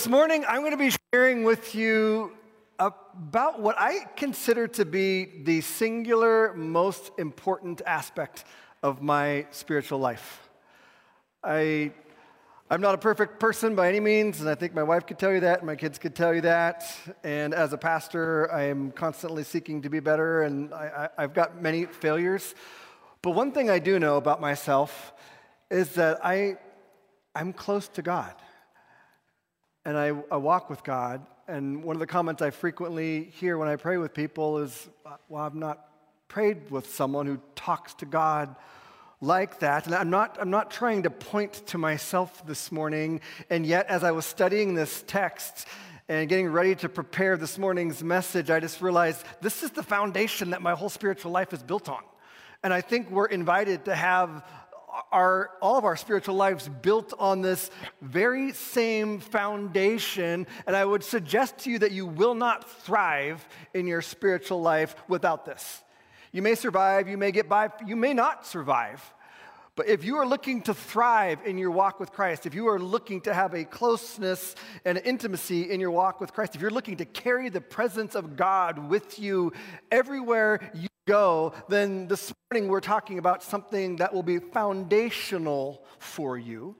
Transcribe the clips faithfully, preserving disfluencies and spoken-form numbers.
this morning, I'm going to be sharing with you about what I consider to be the singular most important aspect of my spiritual life. I, I'm not a perfect person by any means, and I think my wife could tell you that, and my kids could tell you that. And as a pastor, I am constantly seeking to be better, and I, I, I've got many failures. But one thing I do know about myself is that I, I'm close to God. And I, I walk with God, and one of the comments I frequently hear when I pray with people is, well, I've not prayed with someone who talks to God like that. And I'm not, I'm not trying to point to myself this morning, and yet as I was studying this text and getting ready to prepare this morning's message, I just realized this is the foundation that my whole spiritual life is built on. And I think we're invited to have Our, all of our spiritual lives built on this very same foundation, and I would suggest to you that you will not thrive in your spiritual life without this. You may survive, you may get by, you may not survive, but if you are looking to thrive in your walk with Christ, if you are looking to have a closeness and intimacy in your walk with Christ, if you're looking to carry the presence of God with you everywhere you go, then this morning we're talking about something that will be foundational for you.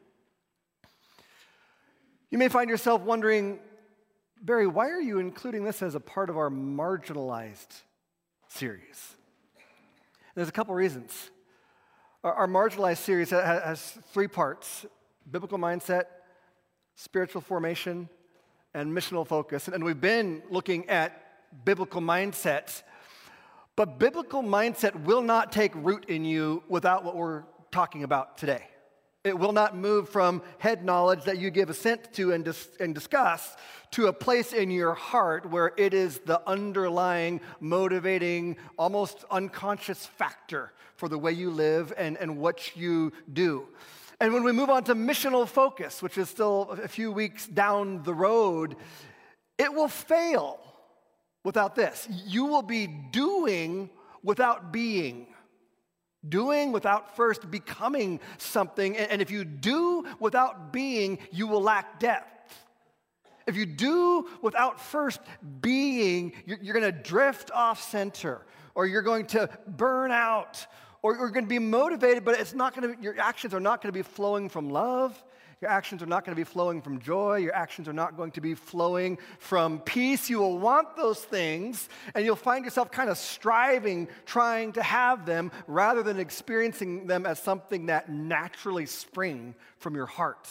You may find yourself wondering, Barry, why are you including this as a part of our marginalized series? There's a couple reasons. Our, our marginalized series has, has three parts: biblical mindset, spiritual formation, and missional focus. And we've been looking at biblical mindset. But biblical mindset will not take root in you without what we're talking about today. It will not move from head knowledge that you give assent to and, dis- and discuss to a place in your heart where it is the underlying, motivating, almost unconscious factor for the way you live and, and what you do. And when we move on to missional focus, which is still a few weeks down the road, it will fail without this. You will be doing without being. Doing without first becoming something. And if you do without being, you will lack depth. If you do without first being, you're going to drift off center, or you're going to burn out, or you're going to be motivated, but it's not going to, your actions are not going to be flowing from love. Your actions are not going to be flowing from joy. Your actions are not going to be flowing from peace. You will want those things, and you'll find yourself kind of striving, trying to have them, rather than experiencing them as something that naturally spring from your heart.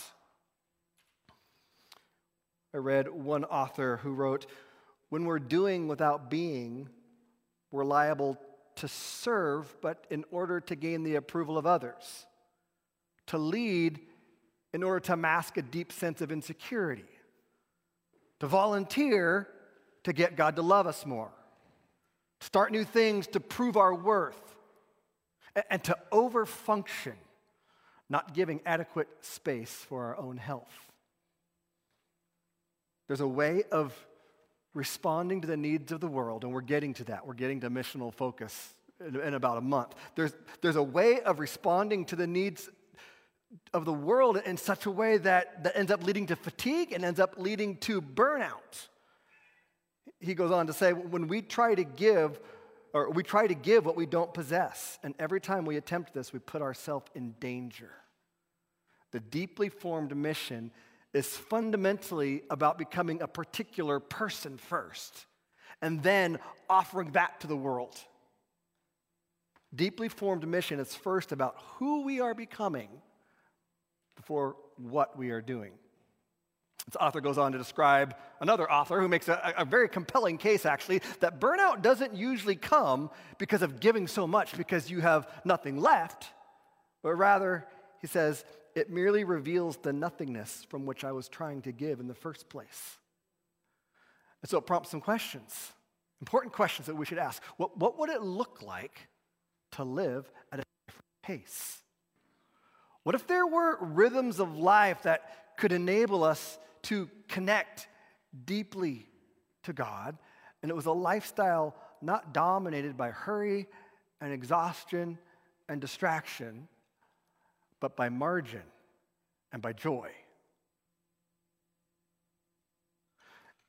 I read one author who wrote, "When we're doing without being, we're liable to serve, but in order to gain the approval of others, to lead in order to mask a deep sense of insecurity, to volunteer to get God to love us more, to start new things to prove our worth, and to overfunction, not giving adequate space for our own health." There's a way of responding to the needs of the world, and we're getting to that. We're getting to missional focus in, in about a month. There's, there's a way of responding to the needs of the world in such a way that, that ends up leading to fatigue and ends up leading to burnout. He goes on to say, when we try to give, or we try to give what we don't possess, and every time we attempt this, we put ourselves in danger. The deeply formed mission is fundamentally about becoming a particular person first, and then offering that to the world. Deeply formed mission is first about who we are becoming before what we are doing. This author goes on to describe another author who makes a, a very compelling case, actually, that burnout doesn't usually come because of giving so much because you have nothing left, but rather, he says, it merely reveals the nothingness from which I was trying to give in the first place. And so it prompts some questions, important questions that we should ask. What, what would it look like to live at a different pace? What if there were rhythms of life that could enable us to connect deeply to God, and it was a lifestyle not dominated by hurry and exhaustion and distraction, but by margin and by joy?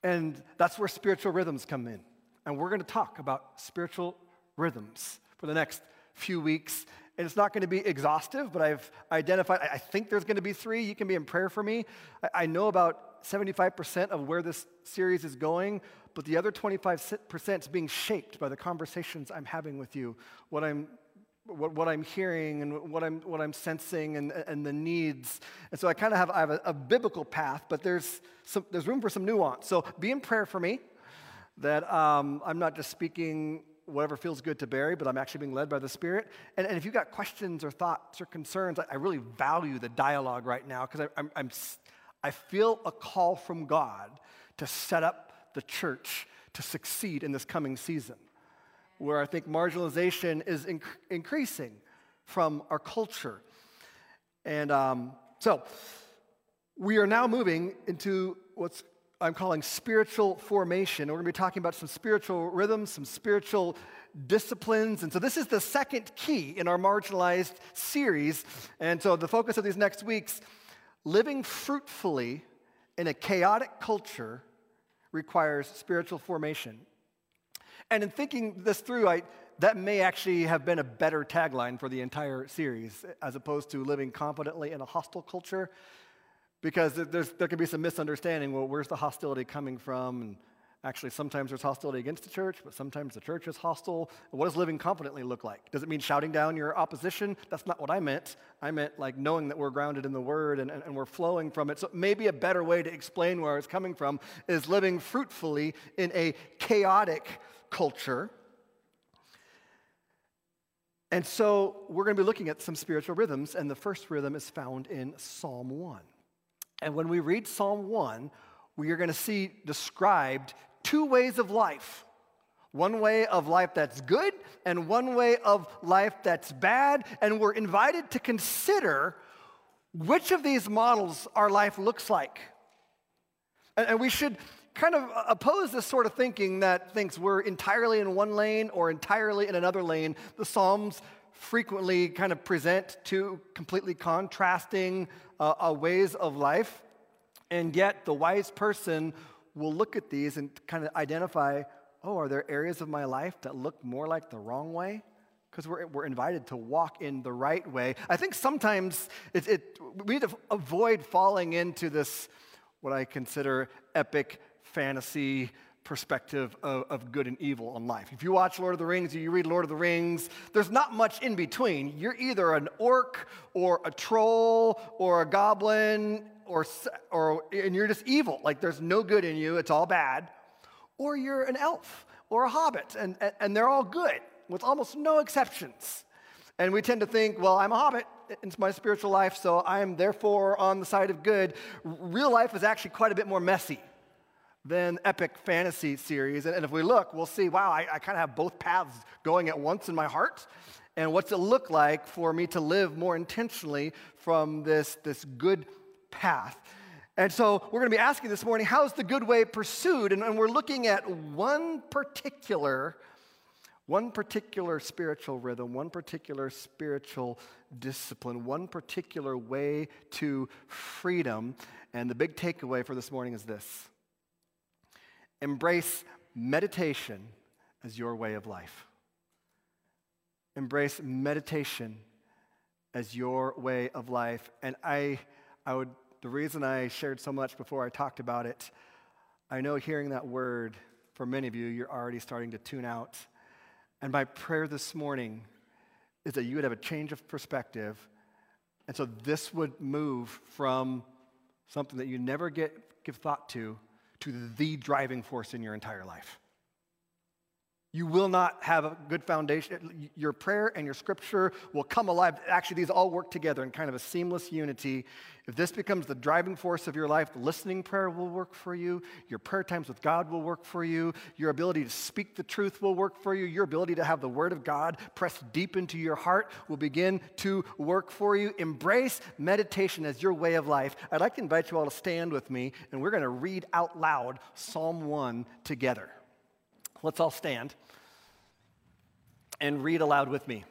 And that's where spiritual rhythms come in. And we're going to talk about spiritual rhythms for the next few weeks. And it's not going to be exhaustive, but I've identified, I think there's going to be three. You can be in prayer for me. I, I know about seventy-five percent of where this series is going, but the other twenty-five percent is being shaped by the conversations I'm having with you, what I'm what, what I'm hearing and what I'm what I'm sensing and, and the needs. And so I kind of have I have a, a biblical path, but there's some there's room for some nuance. So be in prayer for me that um, I'm not just speaking whatever feels good to Barry, but I'm actually being led by the Spirit. And, and if you've got questions or thoughts or concerns, I, I really value the dialogue right now because I'm, I'm I feel a call from God to set up the church to succeed in this coming season, where I think marginalization is inc- increasing from our culture. And um, so we are now moving into what's I'm calling spiritual formation. We're going to be talking about some spiritual rhythms, some spiritual disciplines. And so this is the second key in our marginalized series. And so the focus of these next weeks, living fruitfully in a chaotic culture requires spiritual formation. And in thinking this through, I, that may actually have been a better tagline for the entire series, as opposed to living confidently in a hostile culture, because there's, there can be some misunderstanding. Well, where's the hostility coming from? And actually, sometimes there's hostility against the church, but sometimes the church is hostile. What does living confidently look like? Does it mean shouting down your opposition? That's not what I meant. I meant like knowing that we're grounded in the Word and, and, and we're flowing from it. So maybe a better way to explain where it's coming from is living fruitfully in a chaotic culture. And so we're going to be looking at some spiritual rhythms, and the first rhythm is found in Psalm one. And when we read Psalm one, we are going to see described two ways of life. One way of life that's good and one way of life that's bad. And we're invited to consider which of these models our life looks like. And, and we should kind of oppose this sort of thinking that thinks we're entirely in one lane or entirely in another lane. The Psalms frequently kind of present two completely contrasting uh, uh, ways of life. And yet the wise person will look at these and kind of identify, oh, are there areas of my life that look more like the wrong way? Because we're, we're invited to walk in the right way. I think sometimes it, it, we need to avoid falling into this, what I consider epic fantasy perspective of, of good and evil in life. If you watch Lord of the Rings, or you read Lord of the Rings, there's not much in between. You're either an orc or a troll or a goblin, or, or and you're just evil. Like there's no good in you, it's all bad. Or you're an elf or a hobbit, and, and, and they're all good, with almost no exceptions. And we tend to think, well, I'm a hobbit, it's my spiritual life, so I am therefore on the side of good. Real life is actually quite a bit more messy than epic fantasy series. And, and if we look, we'll see, wow, I, I kind of have both paths going at once in my heart. And what's it look like for me to live more intentionally from this, this good path? And so we're going to be asking this morning, how's the good way pursued? And, and we're looking at one particular, one particular spiritual rhythm, one particular spiritual discipline, one particular way to freedom. And the big takeaway for this morning is this: embrace meditation as your way of life. Embrace meditation as your way of life. And I, I would, the reason I shared so much before I talked about it, I know hearing that word, for many of you, you're already starting to tune out. And my prayer this morning is that you would have a change of perspective. And so this would move from something that you never get give thought to, to the driving force in your entire life. You will not have a good foundation. Your prayer and your scripture will come alive. Actually, these all work together in kind of a seamless unity. If this becomes the driving force of your life, the listening prayer will work for you. Your prayer times with God will work for you. Your ability to speak the truth will work for you. Your ability to have the word of God pressed deep into your heart will begin to work for you. Embrace meditation as your way of life. I'd like to invite you all to stand with me, and we're going to read out loud Psalm one together. Let's all stand and read aloud with me.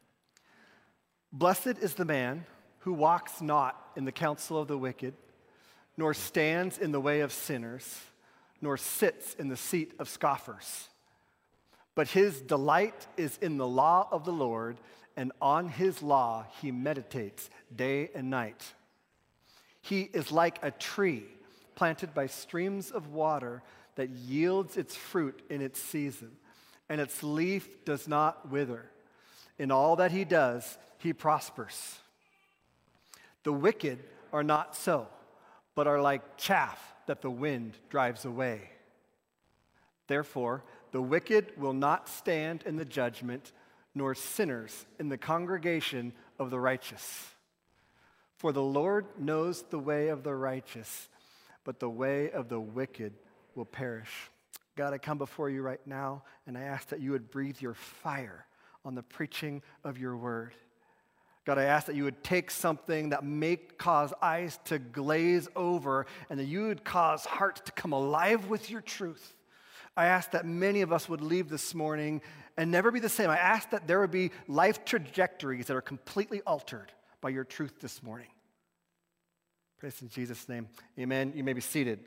Blessed is the man who walks not in the counsel of the wicked, nor stands in the way of sinners, nor sits in the seat of scoffers. But his delight is in the law of the Lord, and on his law he meditates day and night. He is like a tree planted by streams of water that yields its fruit in its season, and its leaf does not wither. In all that he does, he prospers. The wicked are not so, but are like chaff that the wind drives away. Therefore, the wicked will not stand in the judgment, nor sinners in the congregation of the righteous. For the Lord knows the way of the righteous, but the way of the wicked will perish. God, I come before you right now, and I ask that you would breathe your fire on the preaching of your word. God, I ask that you would take something that may cause eyes to glaze over, and that you would cause hearts to come alive with your truth. I ask that many of us would leave this morning and never be the same. I ask that there would be life trajectories that are completely altered by your truth this morning. Praise in Jesus' name. Amen. You may be seated.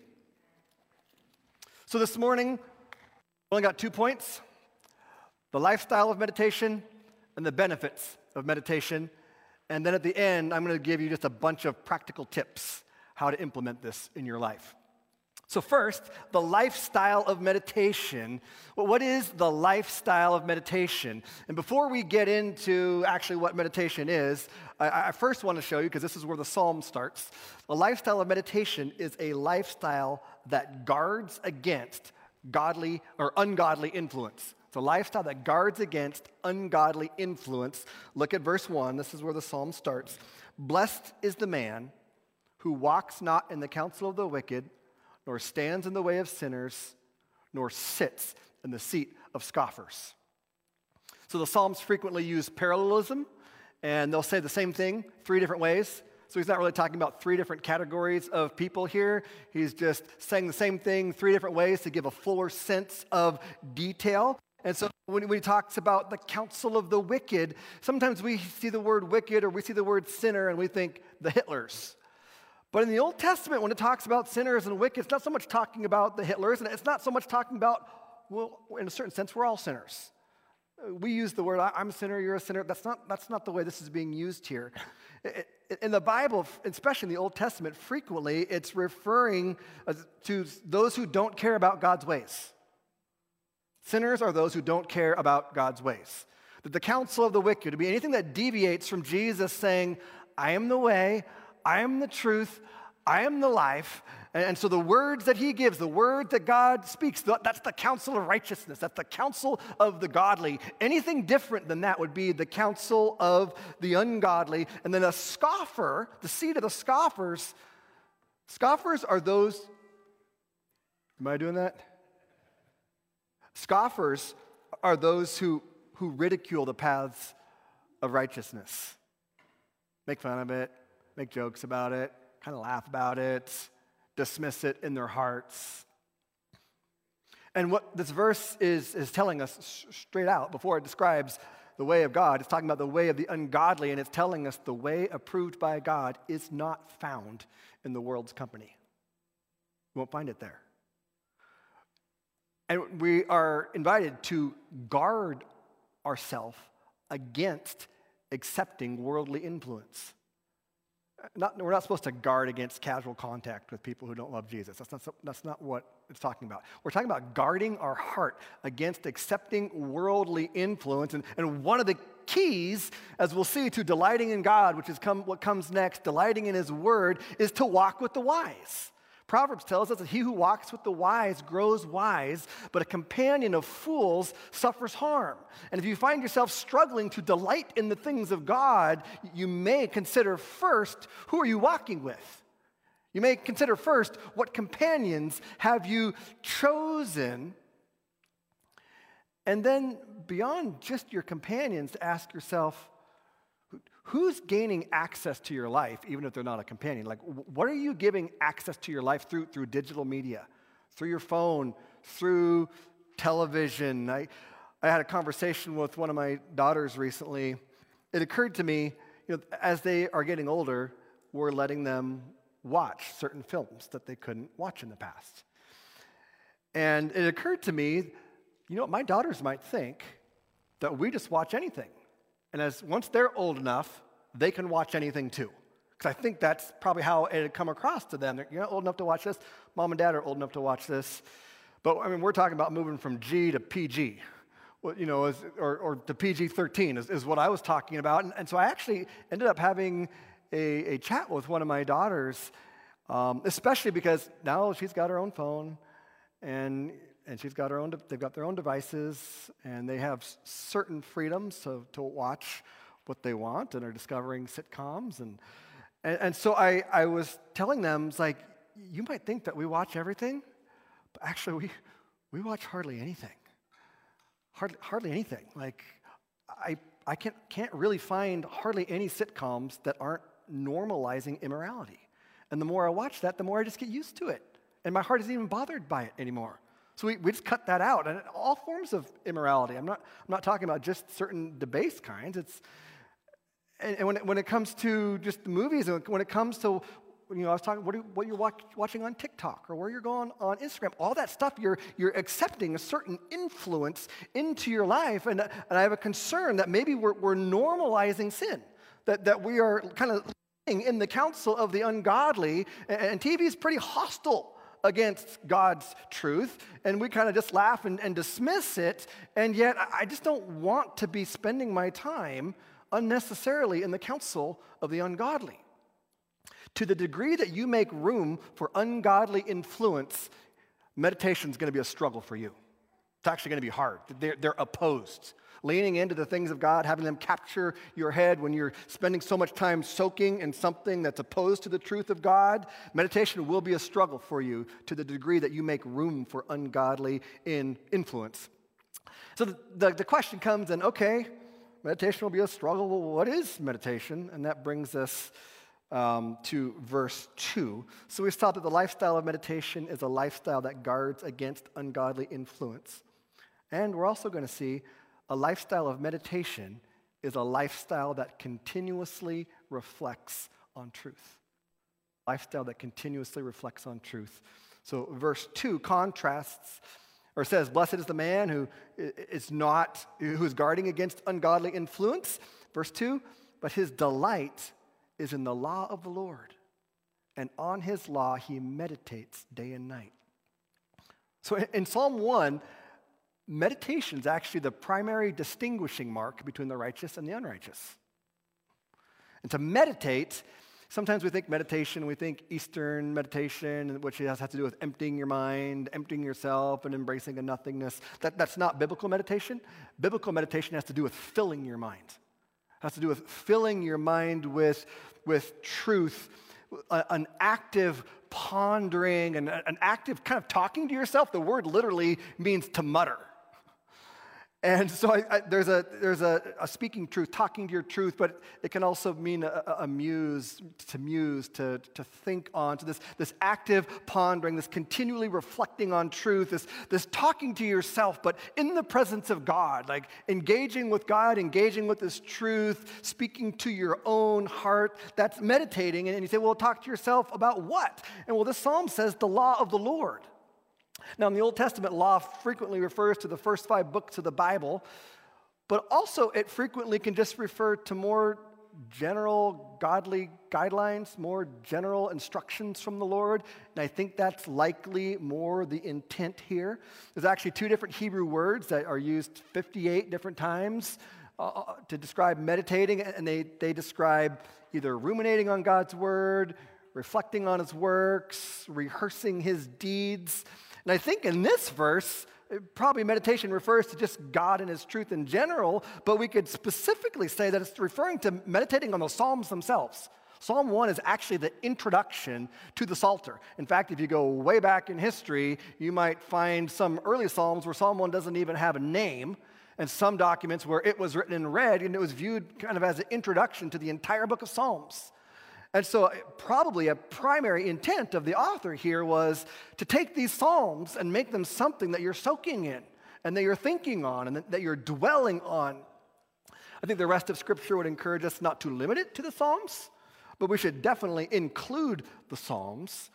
So this morning, we only got two points: the lifestyle of meditation and the benefits of meditation. And then at the end, I'm going to give you just a bunch of practical tips how to implement this in your life. So first, the lifestyle of meditation. Well, what is the lifestyle of meditation? And before we get into actually what meditation is, I, I first want to show you, because this is where the psalm starts, the lifestyle of meditation is a lifestyle that guards against godly or ungodly influence. It's a lifestyle that guards against ungodly influence. Look at verse one. This is where the psalm starts. Blessed is the man who walks not in the counsel of the wicked, nor stands in the way of sinners, nor sits in the seat of scoffers. So the Psalms frequently use parallelism, and they'll say the same thing three different ways. So he's not really talking about three different categories of people here. He's just saying the same thing three different ways to give a fuller sense of detail. And so when he talks about the counsel of the wicked, sometimes we see the word wicked or we see the word sinner and we think the Hitlers. But in the Old Testament, when it talks about sinners and wicked, it's not so much talking about the Hitlers, and it's not so much talking about, well, in a certain sense, we're all sinners. We use the word, I'm a sinner, you're a sinner. That's not, that's not the way this is being used here. In the Bible, especially in the Old Testament, frequently it's referring to those who don't care about God's ways. Sinners are those who don't care about God's ways. That the counsel of the wicked would be anything that deviates from Jesus saying, I am the way, I am the truth, I am the life. And, and so the words that he gives, the word that God speaks, that's the counsel of righteousness. That's the counsel of the godly. Anything different than that would be the counsel of the ungodly. And then a scoffer, the seed of the scoffers, scoffers are those, am I doing that? Scoffers are those who, who ridicule the paths of righteousness. Make fun of it. Make jokes about it, kind of laugh about it, dismiss it in their hearts. And what this verse is, is telling us straight out, before it describes the way of God, it's talking about the way of the ungodly, and it's telling us the way approved by God is not found in the world's company. You won't find it there. And we are invited to guard ourselves against accepting worldly influence. Not, we're not supposed to guard against casual contact with people who don't love Jesus. That's not, that's not what it's talking about. We're talking about guarding our heart against accepting worldly influence. And, and one of the keys, as we'll see, to delighting in God, which is come, what comes next, delighting in his word, is to walk with the wise. Proverbs tells us that he who walks with the wise grows wise, but a companion of fools suffers harm. And if you find yourself struggling to delight in the things of God, you may consider first, who are you walking with? You may consider first, what companions have you chosen? And then beyond just your companions, to ask yourself, who's gaining access to your life, even if they're not a companion? Like, what are you giving access to your life through, through digital media, through your phone, through television? I, I had a conversation with one of my daughters recently. It occurred to me, you know, as they are getting older, we're letting them watch certain films that they couldn't watch in the past. And it occurred to me, you know what, my daughters might think that we just watch anything. And as once they're old enough, they can watch anything too. Because I think that's probably how it had come across to them. They're, you're not old enough to watch this. Mom and dad are old enough to watch this. But I mean, we're talking about moving from G to P G, well, you know, as, or, or to P G thirteen is, is what I was talking about. And, and so I actually ended up having a, a chat with one of my daughters, um, especially because now she's got her own phone, and and she's got her own. They've got their own devices, and they have certain freedoms to to watch what they want, and are discovering sitcoms, and and, and so I I was telling them, it's like, you might think that we watch everything. But actually, we, we watch hardly anything. Hardly, hardly anything. Like, I, I can't, can't really find hardly any sitcoms that aren't normalizing immorality. And the more I watch that, the more I just get used to it. And my heart isn't even bothered by it anymore. So we, we just cut that out. And all forms of immorality. I'm not, I'm not talking about just certain debased kinds. It's, and, and when, it, when it comes to just the movies, and when it comes to, you know, I was talking what, you, what you're watch, watching on TikTok or where you're going on Instagram, all that stuff, you're, you're accepting a certain influence into your life. And, and I have a concern that maybe we're, we're normalizing sin, that, that we are kind of living in the counsel of the ungodly. And, and T V is pretty hostile against God's truth. And we kind of just laugh and, and dismiss it. And yet I just don't want to be spending my time unnecessarily in the counsel of the ungodly. To the degree that you make room for ungodly influence, meditation is going to be a struggle for you. It's actually going to be hard. They're, they're opposed. Leaning into the things of God, having them capture your head when you're spending so much time soaking in something that's opposed to the truth of God, meditation will be a struggle for you to the degree that you make room for ungodly in influence. So the, the, the question comes then, okay, meditation will be a struggle. Well, what is meditation? And that brings us Um, to verse two. So we saw that the lifestyle of meditation is a lifestyle that guards against ungodly influence. And we're also going to see a lifestyle of meditation is a lifestyle that continuously reflects on truth. Lifestyle that continuously reflects on truth. So verse two contrasts, or says, blessed is the man who is not, who is guarding against ungodly influence. Verse two, but his delight is in the law of the Lord, and on his law he meditates day and night. So in Psalm one, meditation is actually the primary distinguishing mark between the righteous and the unrighteous. And to meditate, sometimes we think meditation, we think Eastern meditation, which has to do with emptying your mind, emptying yourself, and embracing a nothingness. That, that's not biblical meditation. Biblical meditation has to do with filling your mind. It has to do with filling your mind with, with truth, a, an active pondering, and an active kind of talking to yourself. The word literally means to mutter. And so I, I, there's, a, there's a, a speaking truth, talking to your truth, but it can also mean a, a muse, to muse, to, to think on, to this, this active pondering, this continually reflecting on truth, this, this talking to yourself, but in the presence of God, like engaging with God, engaging with this truth, speaking to your own heart. That's meditating. And you say, well, talk to yourself about what? And well, this psalm says the law of the Lord. Now, in the Old Testament, law frequently refers to the first five books of the Bible, but also it frequently can just refer to more general godly guidelines, more general instructions from the Lord, and I think that's likely more the intent here. There's actually two different Hebrew words that are used fifty-eight different times uh, to describe meditating, and they, they describe either ruminating on God's word, reflecting on his works, rehearsing his deeds. And I think in this verse, probably meditation refers to just God and his truth in general, but we could specifically say that it's referring to meditating on the Psalms themselves. Psalm one is actually the introduction to the Psalter. In fact, if you go way back in history, you might find some early Psalms where Psalm one doesn't even have a name, and some documents where it was written in red, and it was viewed kind of as an introduction to the entire book of Psalms. And so probably a primary intent of the author here was to take these Psalms and make them something that you're soaking in and that you're thinking on and that you're dwelling on. I think the rest of Scripture would encourage us not to limit it to the Psalms, but we should definitely include the Psalms.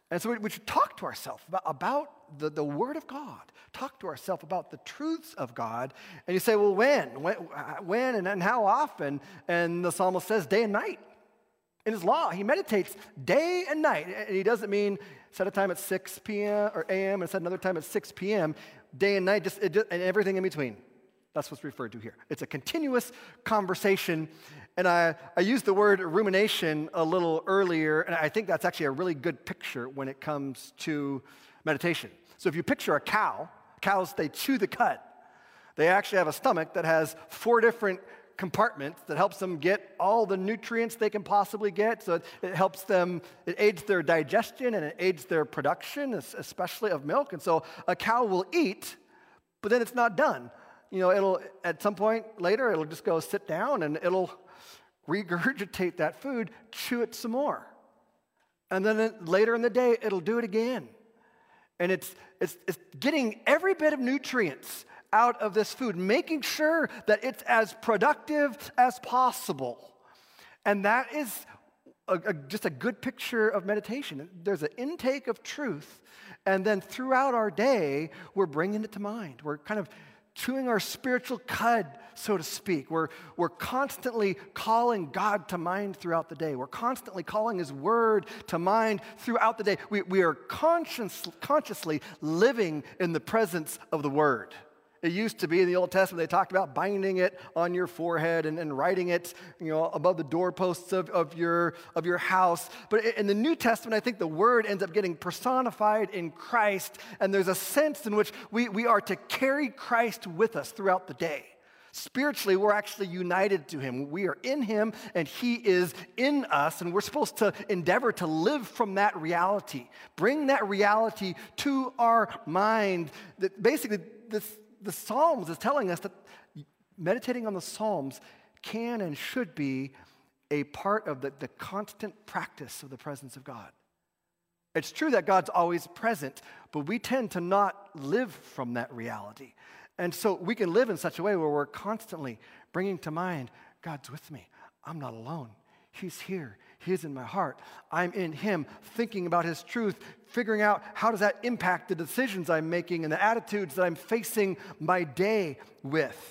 And so we, we should talk to ourselves about, about the, the Word of God. Talk to ourselves about the truths of God. And you say, well, when? When, when and, and how often? And the psalmist says day and night. In his law, he meditates day and night. And he doesn't mean set a time at six p.m. or a m and set another time at six p.m. Day and night, just, it just and everything in between. That's what's referred to here. It's a continuous conversation. And I, I used the word rumination a little earlier, and I think that's actually a really good picture when it comes to meditation. So if you picture a cow, cows, they chew the cud. They actually have a stomach that has four different compartments that helps them get all the nutrients they can possibly get. So it, it helps them, it aids their digestion and it aids their production, especially of milk. And so a cow will eat, but then it's not done. You know, it'll, at some point later, it'll just go sit down and it'll regurgitate that food, chew it some more. And then it, later in the day, it'll do it again. And it's, it's, it's getting every bit of nutrients out of this food, making sure that it's as productive as possible. And that is a, a, just a good picture of meditation. There's an intake of truth, and then throughout our day, we're bringing it to mind. We're kind of chewing our spiritual cud, so to speak. We're, we're constantly calling God to mind throughout the day. We're constantly calling His Word to mind throughout the day. We, we are conscious, consciously living in the presence of the Word. It used to be in the Old Testament, they talked about binding it on your forehead and, and writing it, you know, above the doorposts of, of, your, of your house. But in the New Testament, I think the Word ends up getting personified in Christ, and there's a sense in which we, we are to carry Christ with us throughout the day. Spiritually, we're actually united to Him. We are in Him, and He is in us, and we're supposed to endeavor to live from that reality. Bring that reality to our mind. That basically, this the Psalms is telling us that meditating on the Psalms can and should be a part of the, the constant practice of the presence of God. It's true that God's always present, but we tend to not live from that reality. And so we can live in such a way where we're constantly bringing to mind, God's with me. I'm not alone. He's here. He is in my heart. I'm in Him, thinking about His truth, figuring out how does that impact the decisions I'm making and the attitudes that I'm facing my day with.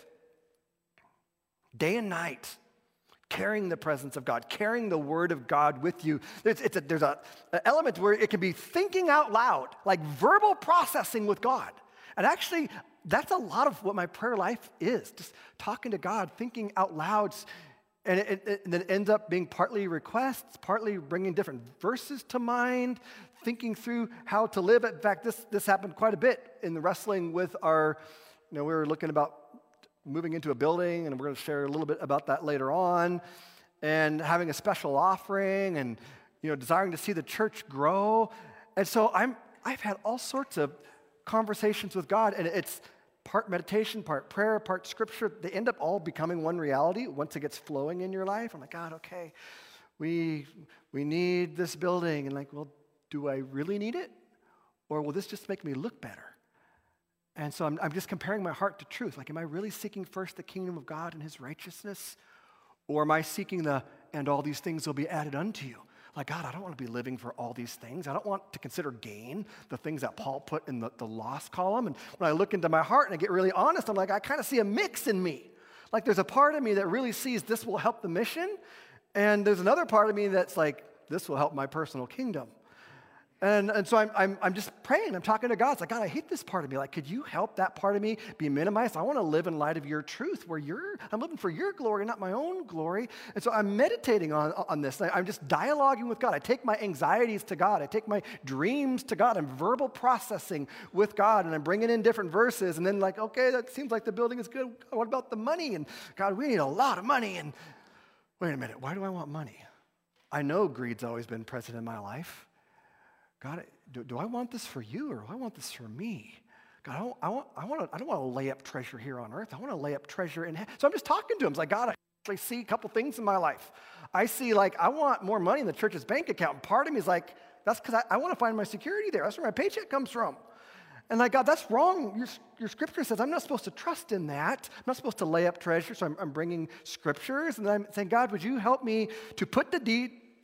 Day and night, carrying the presence of God, carrying the Word of God with you. There's, it's a, there's a, an element where it can be thinking out loud, like verbal processing with God. And actually, that's a lot of what my prayer life is, just talking to God, thinking out loud. And it, it, and it ends up being partly requests, partly bringing different verses to mind, thinking through how to live. In fact, this, this happened quite a bit in the wrestling with our, you know, we were looking about moving into a building, and we're going to share a little bit about that later on, and having a special offering, and, you know, desiring to see the church grow. And so I'm, I've had all sorts of conversations with God, and it's part meditation, part prayer, part scripture. They end up all becoming one reality once it gets flowing in your life. I'm like, God, okay, we we need this building. And like, well, do I really need it? Or will this just make me look better? And so I'm, I'm just comparing my heart to truth. Like, am I really seeking first the kingdom of God and His righteousness? Or am I seeking the, and all these things will be added unto you? Like, God, I don't want to be living for all these things. I don't want to consider gain, the things that Paul put in the, the loss column. And when I look into my heart and I get really honest, I'm like, I kind of see a mix in me. Like, there's a part of me that really sees this will help the mission. And there's another part of me that's like, this will help my personal kingdom. And, and so I'm, I'm, I'm just praying. I'm talking to God. It's like, God, I hate this part of me. Like, could you help that part of me be minimized? I want to live in light of your truth where you're, I'm living for your glory, not my own glory. And so I'm meditating on, on this. I'm just dialoguing with God. I take my anxieties to God. I take my dreams to God. I'm verbal processing with God, and I'm bringing in different verses. And then like, okay, that seems like the building is good. What about the money? And God, we need a lot of money. And wait a minute, why do I want money? I know greed's always been present in my life. God, do, do I want this for you, or do I want this for me? God, I, don't, I, want, I, want to, I don't want to lay up treasure here on earth. I want to lay up treasure in heaven. So I'm just talking to him. It's like, God, I actually see a couple things in my life. I see, like, I want more money in the church's bank account. And part of me is like, that's because I, I want to find my security there. That's where my paycheck comes from. And like, God, that's wrong. Your, your scripture says I'm not supposed to trust in that. I'm not supposed to lay up treasure, so I'm, I'm bringing scriptures. And I'm saying, God, would you help me to put the deed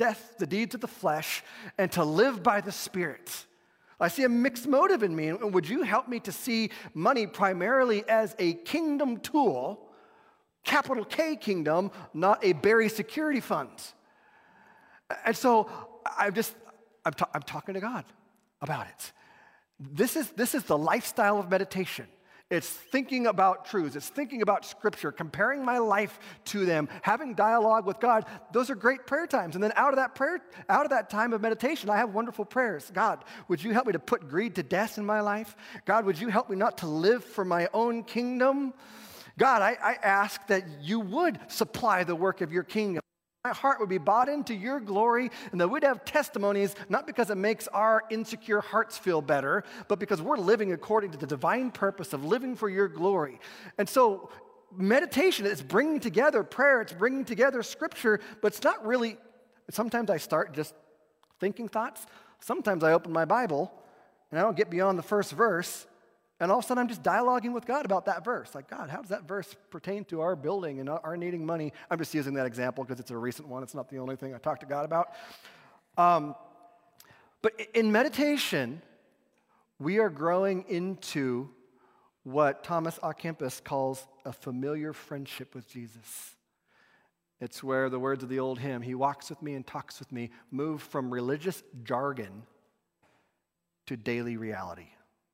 death the deeds of the flesh and to live by the Spirit. I see a mixed motive in me, and would you help me to see money primarily as a kingdom tool, capital K kingdom, not a Barry security fund? And so I'm just, I'm, ta- I'm talking to God about it. This is, this is the lifestyle of meditation. It's thinking about truths. It's thinking about Scripture, comparing my life to them, having dialogue with God. Those are great prayer times. And then out of that prayer, out of that time of meditation, I have wonderful prayers. God, would you help me to put greed to death in my life? God, would you help me not to live for my own kingdom? God, I, I ask that you would supply the work of your kingdom. My heart would be bought into your glory, and that we'd have testimonies, not because it makes our insecure hearts feel better, but because we're living according to the divine purpose of living for your glory. And so meditation is bringing together prayer, it's bringing together Scripture, but it's not really, sometimes I start just thinking thoughts. Sometimes I open my Bible, and I don't get beyond the first verse, and all of a sudden, I'm just dialoguing with God about that verse. Like, God, how does that verse pertain to our building and our needing money? I'm just using that example because it's a recent one. It's not the only thing I talk to God about. Um, but in meditation, we are growing into what Thomas A. Kempis calls a familiar friendship with Jesus. It's where the words of the old hymn, he walks with me and talks with me, move from religious jargon to daily reality.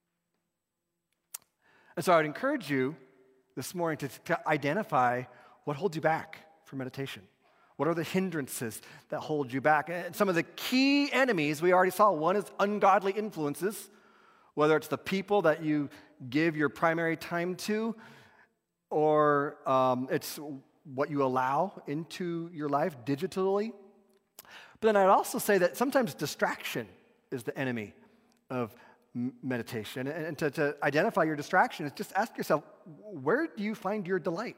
And so I would encourage you this morning to, to identify what holds you back from meditation. What are the hindrances that hold you back? And some of the key enemies we already saw. One is ungodly influences, whether it's the people that you give your primary time to, or um, it's what you allow into your life digitally. But then I'd also say that sometimes distraction is the enemy of meditation. And to, to identify your distraction is just ask yourself, where do you find your delight?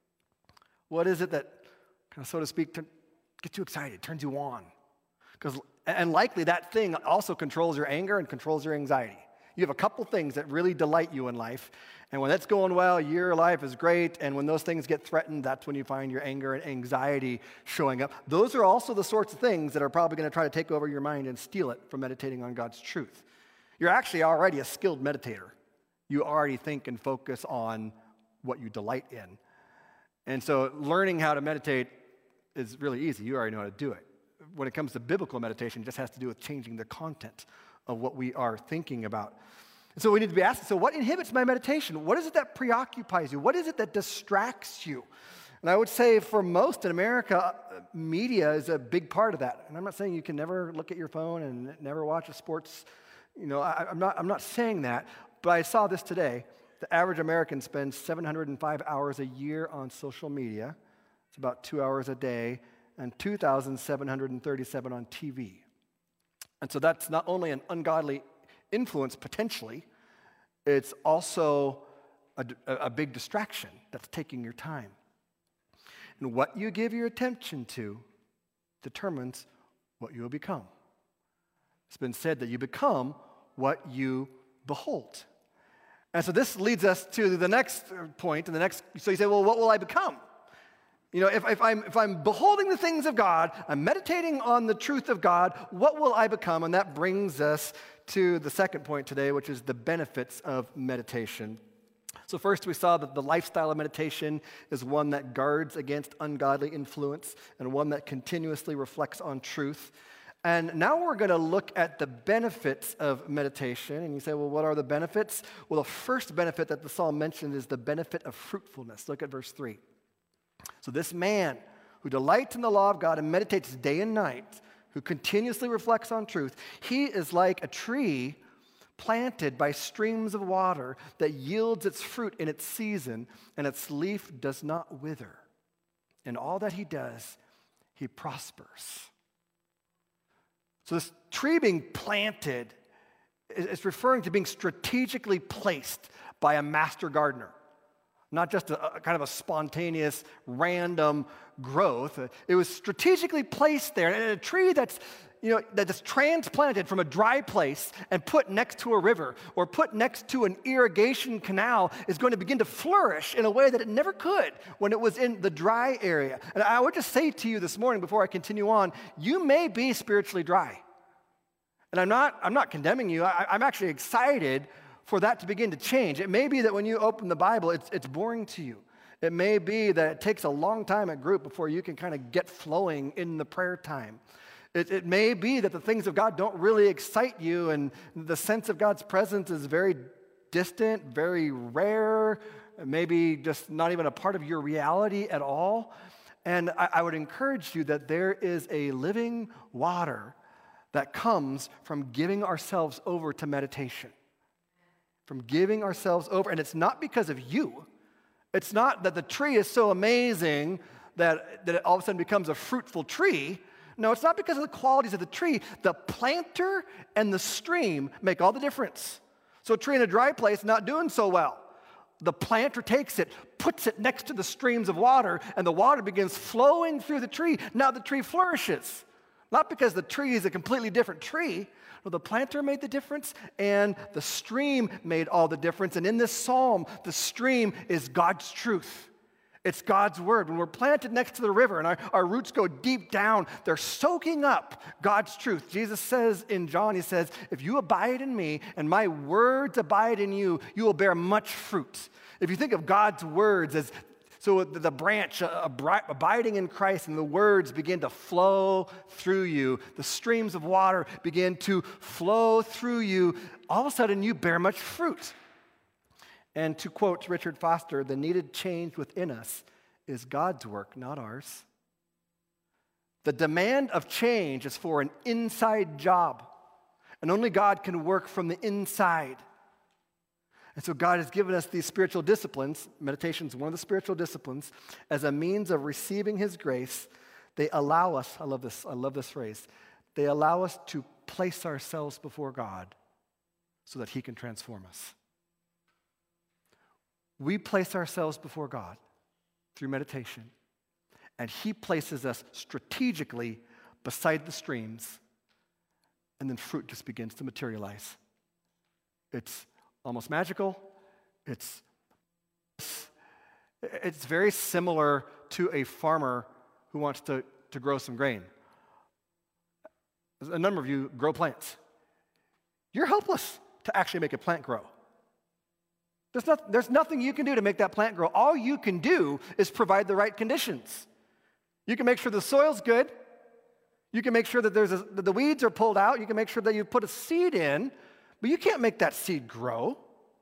What is it that, kind of, so to speak, to gets you excited, turns you on? Because, and likely that thing also controls your anger and controls your anxiety. You have a couple things that really delight you in life, and when that's going well, your life is great, and when those things get threatened, that's when you find your anger and anxiety showing up. Those are also the sorts of things that are probably going to try to take over your mind and steal it from meditating on God's truth. You're actually already a skilled meditator. You already think and focus on what you delight in. And so learning how to meditate is really easy. You already know how to do it. When it comes to biblical meditation, it just has to do with changing the content of what we are thinking about. And so we need to be asking, so what inhibits my meditation? What is it that preoccupies you? What is it that distracts you? And I would say for most in America, media is a big part of that. And I'm not saying you can never look at your phone and never watch a sports. You know, I, I'm not, I'm not saying that, but I saw this today. The average American spends seven hundred five hours a year on social media. It's about two hours a day, and two thousand seven hundred thirty-seven on T V. And so that's not only an ungodly influence, potentially, it's also a, a big distraction that's taking your time. And what you give your attention to determines what you will become. It's been said that you become what you behold. And so this leads us to the next point, and the next, so you say, well, what will I become? You know, if, if, I'm, if I'm beholding the things of God, I'm meditating on the truth of God, what will I become? And that brings us to the second point today, which is the benefits of meditation. So first we saw that the lifestyle of meditation is one that guards against ungodly influence and one that continuously reflects on truth. And now we're going to look at the benefits of meditation. And you say, well, what are the benefits? Well, the first benefit that the psalm mentioned is the benefit of fruitfulness. Look at verse three. So this man who delights in the law of God and meditates day and night, who continuously reflects on truth, he is like a tree planted by streams of water that yields its fruit in its season, and its leaf does not wither. In all that he does, he prospers. So this tree being planted is referring to being strategically placed by a master gardener. Not just a, a kind of a spontaneous, random growth. It was strategically placed there. And a tree that's you know, that is transplanted from a dry place and put next to a river or put next to an irrigation canal is going to begin to flourish in a way that it never could when it was in the dry area. And I would just say to you this morning before I continue on, you may be spiritually dry. And I'm not, I'm not condemning you. I, I'm actually excited for that to begin to change. It may be that when you open the Bible, it's, it's boring to you. It may be that it takes a long time at group before you can kind of get flowing in the prayer time. It, it may be that the things of God don't really excite you and the sense of God's presence is very distant, very rare, maybe just not even a part of your reality at all. And I, I would encourage you that there is a living water that comes from giving ourselves over to meditation. From giving ourselves over. And it's not because of you. It's not that the tree is so amazing that, that it all of a sudden becomes a fruitful tree. No, it's not because of the qualities of the tree. The planter and the stream make all the difference. So a tree in a dry place not doing so well. The planter takes it, puts it next to the streams of water, and the water begins flowing through the tree. Now the tree flourishes. Not because the tree is a completely different tree. No, the planter made the difference, and the stream made all the difference. And in this psalm, the stream is God's truth. It's God's word. When we're planted next to the river and our, our roots go deep down, they're soaking up God's truth. Jesus says in John, he says, if you abide in me and my words abide in you, you will bear much fruit. If you think of God's words as so the branch uh, abiding in Christ and the words begin to flow through you, the streams of water begin to flow through you, all of a sudden you bear much fruit. And to quote Richard Foster, the needed change within us is God's work, not ours. The demand of change is for an inside job, and only God can work from the inside. And so God has given us these spiritual disciplines. Meditation is one of the spiritual disciplines. As a means of receiving his grace, they allow us, I love this, I love this phrase, they allow us to place ourselves before God so that he can transform us. We place ourselves before God through meditation, and he places us strategically beside the streams, and then fruit just begins to materialize. It's almost magical. It's, it's very similar to a farmer who wants to, to grow some grain. A number of you grow plants. You're helpless to actually make a plant grow. There's, not, there's nothing you can do to make that plant grow. All you can do is provide the right conditions. You can make sure the soil's good. You can make sure that, there's a, that the weeds are pulled out. You can make sure that you put a seed in. But you can't make that seed grow.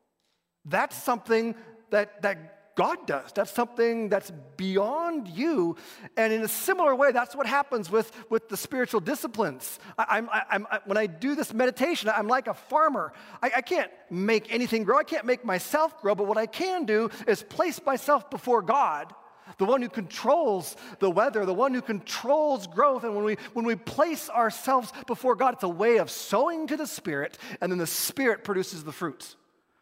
That's something that, that God does. That's something that's beyond you. And in a similar way, that's what happens with, with the spiritual disciplines. I, I'm, I, I'm, I, when I do this meditation, I'm like a farmer. I, I can't make anything grow. I can't make myself grow. But what I can do is place myself before God, the one who controls the weather, the one who controls growth. And when we, when we place ourselves before God, it's a way of sowing to the Spirit, and then the Spirit produces the fruits.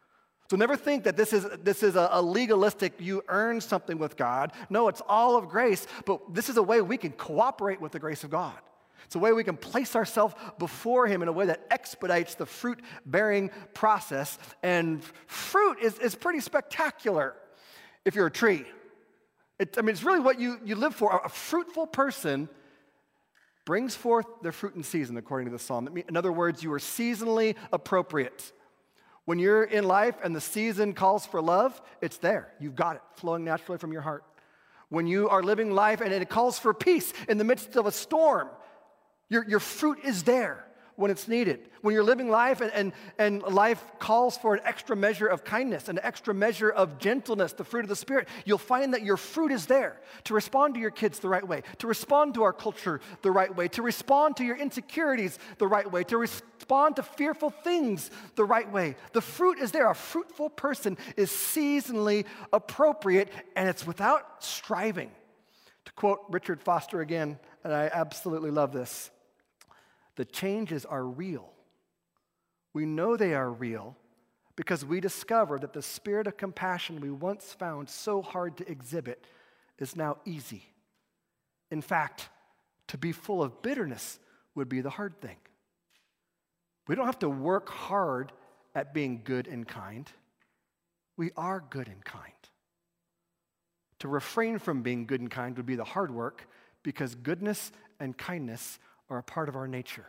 So never think that this is, this is a, a legalistic, you earn something with God. No, it's all of grace, but this is a way we can cooperate with the grace of God. It's a way we can place ourselves before him in a way that expedites the fruit-bearing process. And fruit is, is pretty spectacular if you're a tree. It, I mean, it's really what you, you live for. A fruitful person brings forth their fruit in season, according to the psalm. In other words, you are seasonally appropriate. When you're in life and the season calls for love, it's there. You've got it flowing naturally from your heart. When you are living life and it calls for peace in the midst of a storm, your, your fruit is there when it's needed. When you're living life and, and, and life calls for an extra measure of kindness, an extra measure of gentleness, the fruit of the Spirit, you'll find that your fruit is there to respond to your kids the right way, to respond to our culture the right way, to respond to your insecurities the right way, to respond to fearful things the right way. The fruit is there. A fruitful person is seasonally appropriate, and it's without striving. To quote Richard Foster again, and I absolutely love this, the changes are real. We know they are real because we discover that the spirit of compassion we once found so hard to exhibit is now easy. In fact, to be full of bitterness would be the hard thing. We don't have to work hard at being good and kind. We are good and kind. To refrain from being good and kind would be the hard work, because goodness and kindness are a part of our nature.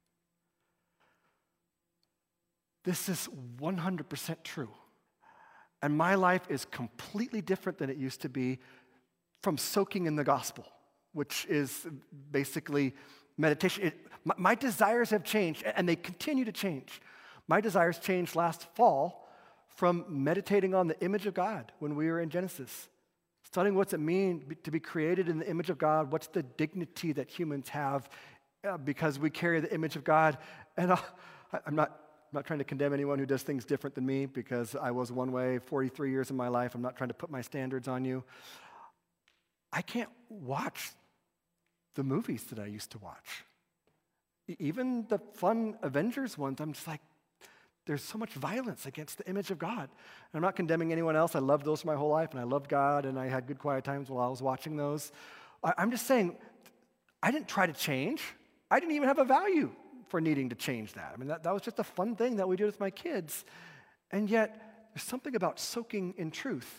This is one hundred percent true. And my life is completely different than it used to be from soaking in the gospel, which is basically meditation. It, my, my desires have changed, and they continue to change. My desires changed last fall from meditating on the image of God when we were in Genesis, studying what's it mean to be created in the image of God, what's the dignity that humans have uh, because we carry the image of God. And uh, I, I'm not I'm not trying to condemn anyone who does things different than me, because I was one way forty-three years of my life. I'm not trying to put my standards on you. I can't watch the movies that I used to watch. E- Even the fun Avengers ones, I'm just like, there's so much violence against the image of God. And I'm not condemning anyone else. I loved those for my whole life, and I loved God, and I had good quiet times while I was watching those. I- I'm just saying, I didn't try to change. I didn't even have a value for needing to change that. I mean, that, that was just a fun thing that we did with my kids. And yet, there's something about soaking in truth.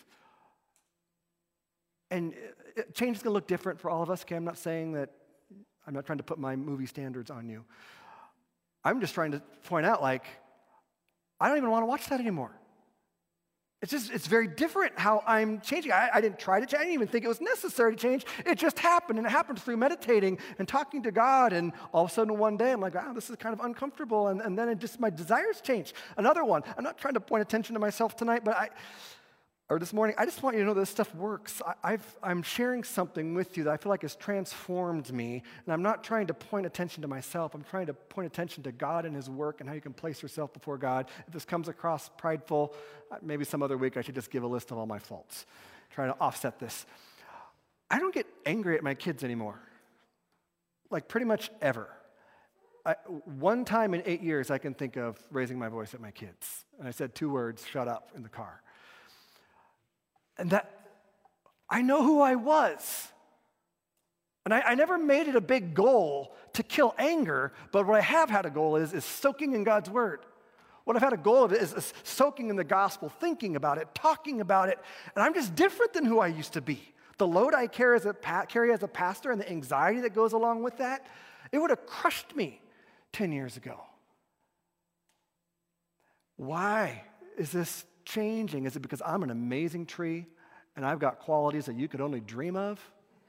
And it, change is going to look different for all of us. Okay, I'm not saying that, I'm not trying to put my movie standards on you. I'm just trying to point out, like, I don't even want to watch that anymore. It's just, it's very different how I'm changing. I, I didn't try to change. I didn't even think it was necessary to change. It just happened, and it happened through meditating and talking to God, and all of a sudden one day I'm like, wow, this is kind of uncomfortable, and, and then it just, my desires changed. Another one, I'm not trying to point attention to myself tonight, but I, or this morning, I just want you to know this stuff works. I, I've, I'm sharing something with you that I feel like has transformed me, and I'm not trying to point attention to myself. I'm trying to point attention to God and His work and how you can place yourself before God. If this comes across prideful, maybe some other week I should just give a list of all my faults, trying to offset this. I don't get angry at my kids anymore, like pretty much ever. I, one time in eight years I can think of raising my voice at my kids, and I said two words, shut up, in the car. And that, I know who I was. And I, I never made it a big goal to kill anger, but what I have had a goal is, is soaking in God's word. What I've had a goal of is, is soaking in the gospel, thinking about it, talking about it, and I'm just different than who I used to be. The load I carry as a, pa- carry as a pastor and the anxiety that goes along with that, it would have crushed me ten years ago. Why is this changing? Is it because I'm an amazing tree and I've got qualities that you could only dream of?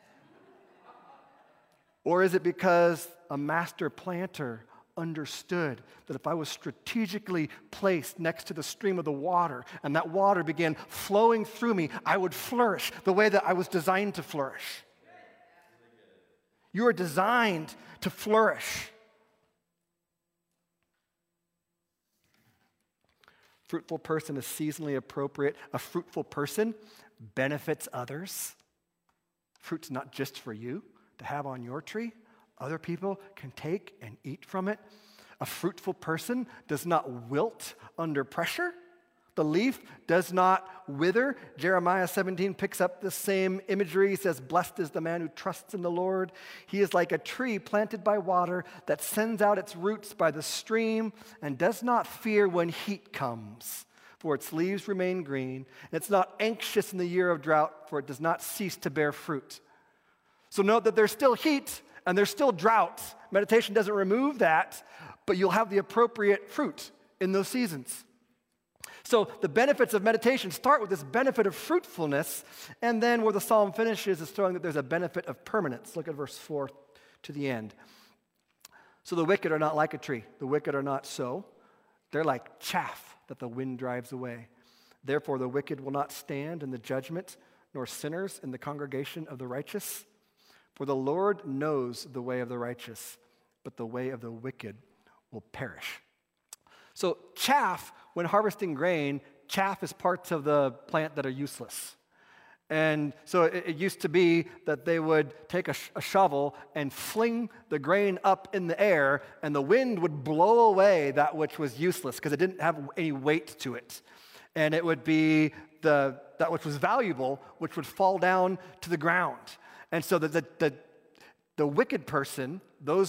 Or is it because a master planter understood that if I was strategically placed next to the stream of the water and that water began flowing through me, I would flourish the way that I was designed to flourish? You are designed to flourish. Fruitful person is seasonally appropriate. A fruitful person benefits others. Fruit's not just for you to have on your tree. Other people can take and eat from it. A fruitful person does not wilt under pressure. The leaf does not wither. Jeremiah seventeen picks up the same imagery. He says, blessed is the man who trusts in the Lord. He is like a tree planted by water that sends out its roots by the stream and does not fear when heat comes, for its leaves remain green. And it's not anxious in the year of drought, for it does not cease to bear fruit. So note that there's still heat and there's still drought. Meditation doesn't remove that, but you'll have the appropriate fruit in those seasons. So the benefits of meditation start with this benefit of fruitfulness, and then where the psalm finishes is showing that there's a benefit of permanence. Look at verse four to the end. So the wicked are not like a tree. The wicked are not so. They're like chaff that the wind drives away. Therefore the wicked will not stand in the judgment, nor sinners in the congregation of the righteous. For the Lord knows the way of the righteous, but the way of the wicked will perish. So chaff, when harvesting grain, chaff is parts of the plant that are useless. And so it, it used to be that they would take a, sh- a shovel and fling the grain up in the air, and the wind would blow away that which was useless because it didn't have any weight to it. And it would be the that which was valuable, which would fall down to the ground. And so the, the, the, the wicked person, those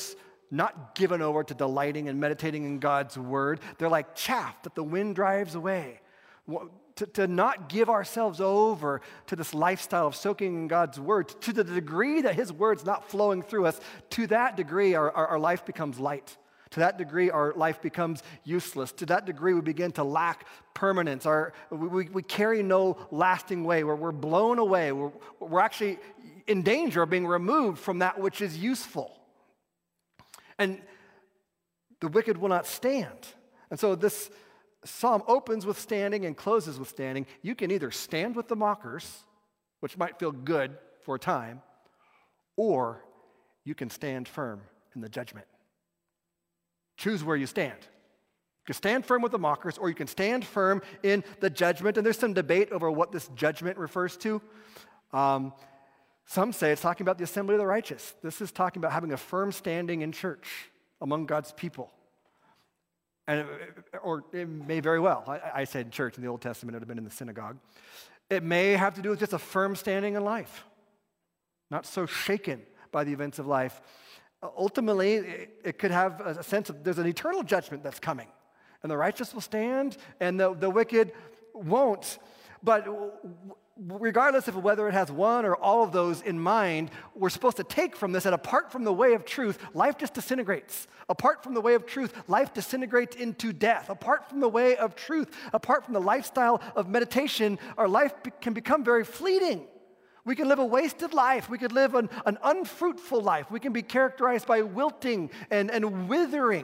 not given over to delighting and meditating in God's word. They're like chaff that the wind drives away. To, to not give ourselves over to this lifestyle of soaking in God's word, to the degree that his word's not flowing through us, to that degree our, our, our life becomes light. To that degree, our life becomes useless. To that degree, we begin to lack permanence. Our, we, we, we carry no lasting way. We're, we're blown away. We're, we're actually in danger of being removed from that which is useful. And the wicked will not stand. And so this psalm opens with standing and closes with standing. You can either stand with the mockers, which might feel good for a time, or you can stand firm in the judgment. Choose where you stand. You can stand firm with the mockers, or you can stand firm in the judgment. And there's some debate over what this judgment refers to. Um, some say it's talking about the assembly of the righteous. This is talking about having a firm standing in church among God's people. And, or it may very well, I, I said church in the Old Testament, it would have been in the synagogue. It may have to do with just a firm standing in life, not so shaken by the events of life. Ultimately, it, it could have a sense of there's an eternal judgment that's coming, and the righteous will stand, and the, the wicked won't. But regardless of whether it has one or all of those in mind, we're supposed to take from this that apart from the way of truth, life just disintegrates. Apart from the way of truth, life disintegrates into death. Apart from the way of truth, apart from the lifestyle of meditation, our life be- can become very fleeting. We can live a wasted life. We could live an, an unfruitful life. We can be characterized by wilting and, and withering.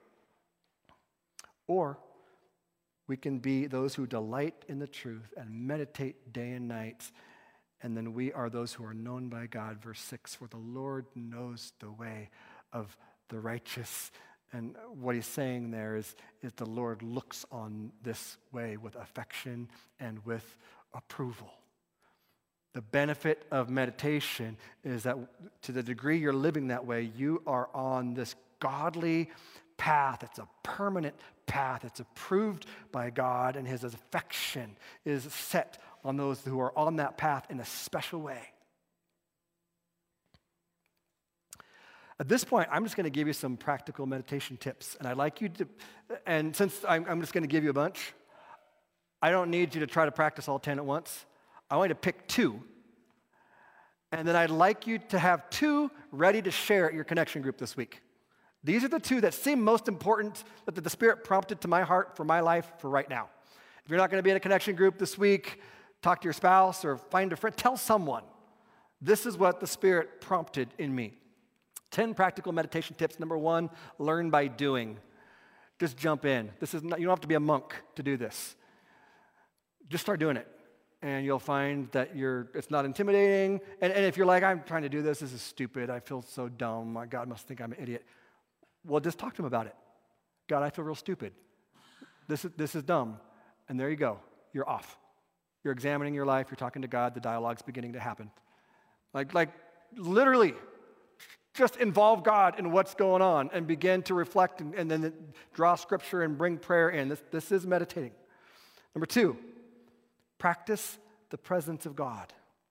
Or we can be those who delight in the truth and meditate day and night. And then we are those who are known by God. Verse six, for the Lord knows the way of the righteous. And what he's saying there is, is the Lord looks on this way with affection and with approval. The benefit of meditation is that to the degree you're living that way, you are on this godly path. It's a permanent path. It's approved by God, and his affection is set on those who are on that path in a special way. At this point, I'm just going to give you some practical meditation tips, and I'd like you to, and since I'm, I'm just going to give you a bunch, I don't need you to try to practice all ten at once. I want you to pick two, and then I'd like you to have two ready to share at your connection group this week. These are the two that seem most important that the Spirit prompted to my heart for my life for right now. If you're not going to be in a connection group this week, talk to your spouse or find a friend. Tell someone, this is what the Spirit prompted in me. Ten practical meditation tips. Number one, learn by doing. Just jump in. This is not, you don't have to be a monk to do this. Just start doing it. And you'll find that you're, it's not intimidating. And, and if you're like, I'm trying to do this, this is stupid, I feel so dumb, my God must think I'm an idiot. Well, just talk to him about it. God, I feel real stupid. This is, this is dumb. And there you go. You're off. You're examining your life. You're talking to God. The dialogue's beginning to happen. Like, like literally, just involve God in what's going on and begin to reflect and, and then draw scripture and bring prayer in. This, this is meditating. Number two, practice the presence of God.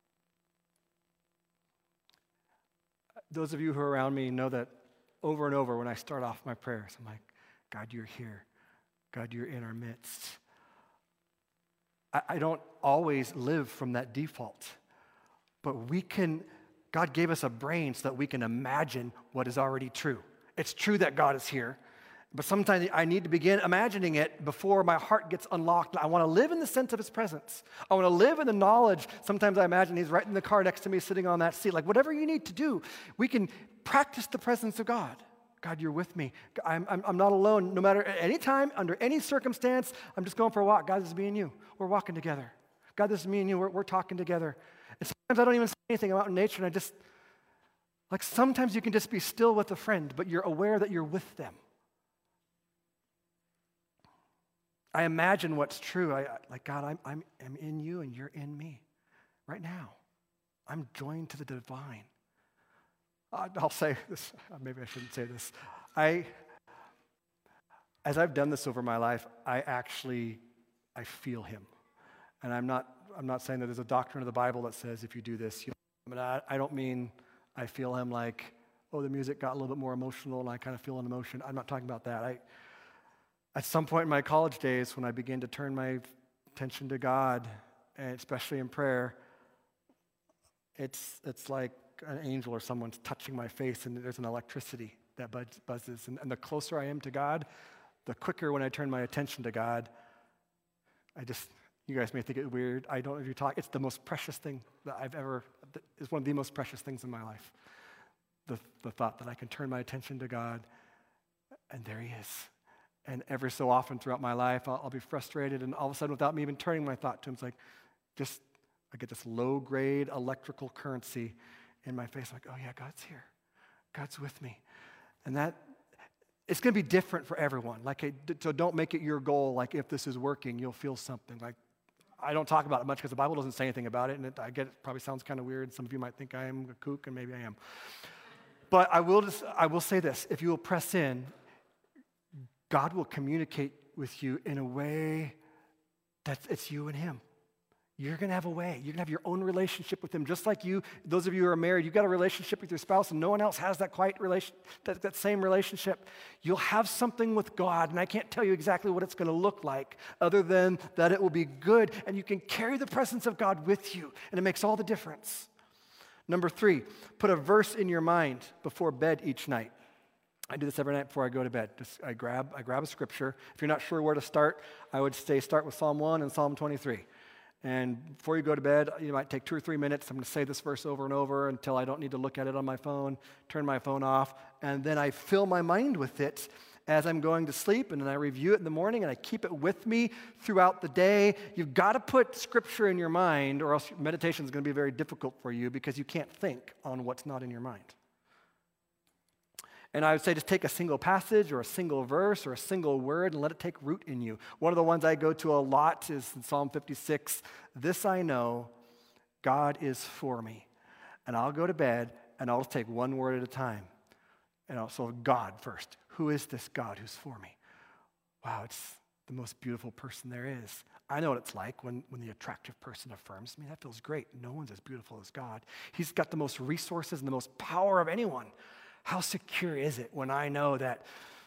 Those of you who are around me know that over and over when I start off my prayers, I'm like, God, you're here. God, you're in our midst. I, I don't always live from that default, but we can, God gave us a brain so that we can imagine what is already true. It's true that God is here, but sometimes I need to begin imagining it before my heart gets unlocked. I want to live in the sense of his presence. I want to live in the knowledge. Sometimes I imagine he's right in the car next to me sitting on that seat. Like whatever you need to do, we can practice the presence of God. God, you're with me. I'm, I'm, I'm not alone. No matter any time, under any circumstance, I'm just going for a walk. God, this is me and you. We're walking together. God, this is me and you. We're, we're talking together. And sometimes I don't even say anything. I'm out in nature and I just, like sometimes you can just be still with a friend, but you're aware that you're with them. I imagine what's true. I, I like, God, I'm, I'm, I'm in you and you're in me right now. I'm joined to the divine. I'll say this, maybe I shouldn't say this. I, as I've done this over my life, I actually, I feel him. And I'm not, I'm not saying that there's a doctrine of the Bible that says if you do this, you, I mean, I, I don't mean I feel him like, oh, the music got a little bit more emotional and I kind of feel an emotion. I'm not talking about that. I, at some point in my college days, when I began to turn my attention to God, and especially in prayer, it's it's like an angel or someone's touching my face, and there's an electricity that buzz, buzzes. And, and the closer I am to God, the quicker when I turn my attention to God, I just, you guys may think it weird. I don't know if you talk. It's the most precious thing that I've ever, it's one of the most precious things in my life. The, the thought that I can turn my attention to God, and there he is. And every so often throughout my life, I'll, I'll be frustrated, and all of a sudden, without me even turning my thought to him, it's like, just, I get this low-grade electrical currency in my face. I'm like, oh yeah, God's here. God's with me. And that, it's going to be different for everyone. Like, so don't make it your goal, like if this is working, you'll feel something. Like, I don't talk about it much because the Bible doesn't say anything about it, and it, I get it probably sounds kind of weird. Some of you might think I am a kook, and maybe I am. But I will just, I will say this. If you will press in, God will communicate with you in a way that it's you and him. You're going to have a way. You're going to have your own relationship with him. Just like you, those of you who are married, you've got a relationship with your spouse, and no one else has that quite relation, that, that same relationship. You'll have something with God, and I can't tell you exactly what it's going to look like, other than that it will be good, and you can carry the presence of God with you, and it makes all the difference. Number three, put a verse in your mind before bed each night. I do this every night before I go to bed. Just, I grab I grab a scripture. If you're not sure where to start, I would say start with Psalm one and Psalm twenty-three. And before you go to bed, you might take two or three minutes. I'm going to say this verse over and over until I don't need to look at it on my phone, turn my phone off, and then I fill my mind with it as I'm going to sleep, and then I review it in the morning, and I keep it with me throughout the day. You've got to put scripture in your mind, or else meditation is going to be very difficult for you because you can't think on what's not in your mind. And I would say just take a single passage or a single verse or a single word and let it take root in you. One of the ones I go to a lot is in Psalm fifty-six. This I know, God is for me. And I'll go to bed and I'll just take one word at a time. And also God first. Who is this God who's for me? Wow, it's the most beautiful person there is. I know what it's like when, when the attractive person affirms me. That feels great. No one's as beautiful as God. He's got the most resources and the most power of anyone. How secure is it when I know that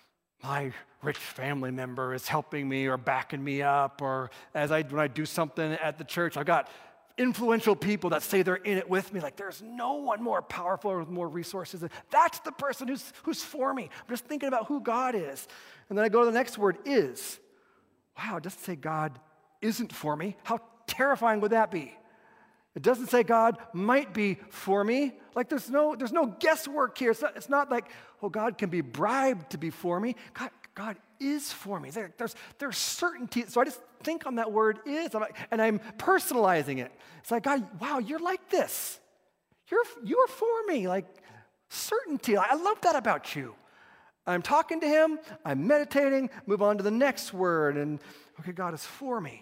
my rich family member is helping me or backing me up, or as I when I do something at the church, I've got influential people that say they're in it with me. Like, there's no one more powerful or with more resources. That's the person who's, who's for me. I'm just thinking about who God is. And then I go to the next word, is. Wow, it doesn't say God isn't for me. How terrifying would that be? It doesn't say God might be for me. Like, there's no, there's no guesswork here. It's not, it's not like, oh, God can be bribed to be for me. God, God is for me. There, there's, there's certainty. So I just think on that word is, I'm like, and I'm personalizing it. It's like, God, wow, you're like this. You're, you're for me. Like, certainty. I love that about you. I'm talking to him. I'm meditating. Move on to the next word. And, okay, God is for me.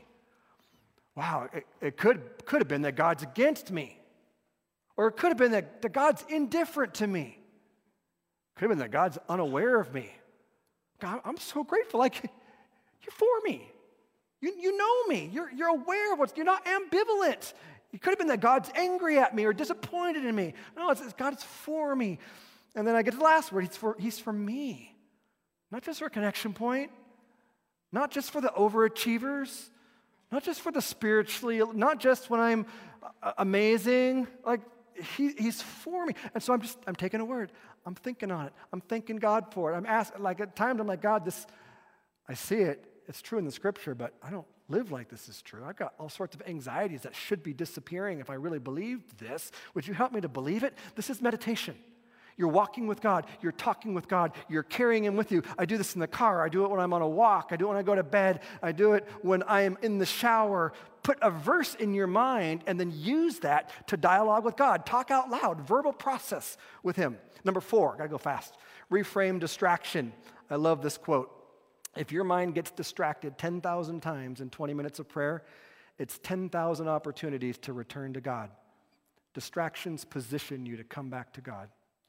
Wow, it, it could, could have been that God's against me. Or it could have been that, that God's indifferent to me. Could have been that God's unaware of me. God, I'm so grateful. Like, you're for me. You, you know me. You're, you're aware of what's, you're not ambivalent. It could have been that God's angry at me or disappointed in me. No, it's, it's God is for me. And then I get to the last word. He's for, he's for me. Not just for Connection Point. Not just for the overachievers. Not just for the spiritually, not just when I'm amazing. Like, he, he's for me. And so I'm just, I'm taking a word. I'm thinking on it. I'm thanking God for it. I'm asking, like at times I'm like, God, this, I see it. It's true in the scripture, but I don't live like this is true. I've got all sorts of anxieties that should be disappearing if I really believed this. Would you help me to believe it? This is meditation. You're walking with God. You're talking with God. You're carrying him with you. I do this in the car. I do it when I'm on a walk. I do it when I go to bed. I do it when I am in the shower. Put a verse in your mind and then use that to dialogue with God. Talk out loud. Verbal process with him. Number four, gotta go fast. Reframe distraction. I love this quote. If your mind gets distracted ten thousand times in twenty minutes of prayer, it's ten thousand opportunities to return to God. Distractions position you to come back to God.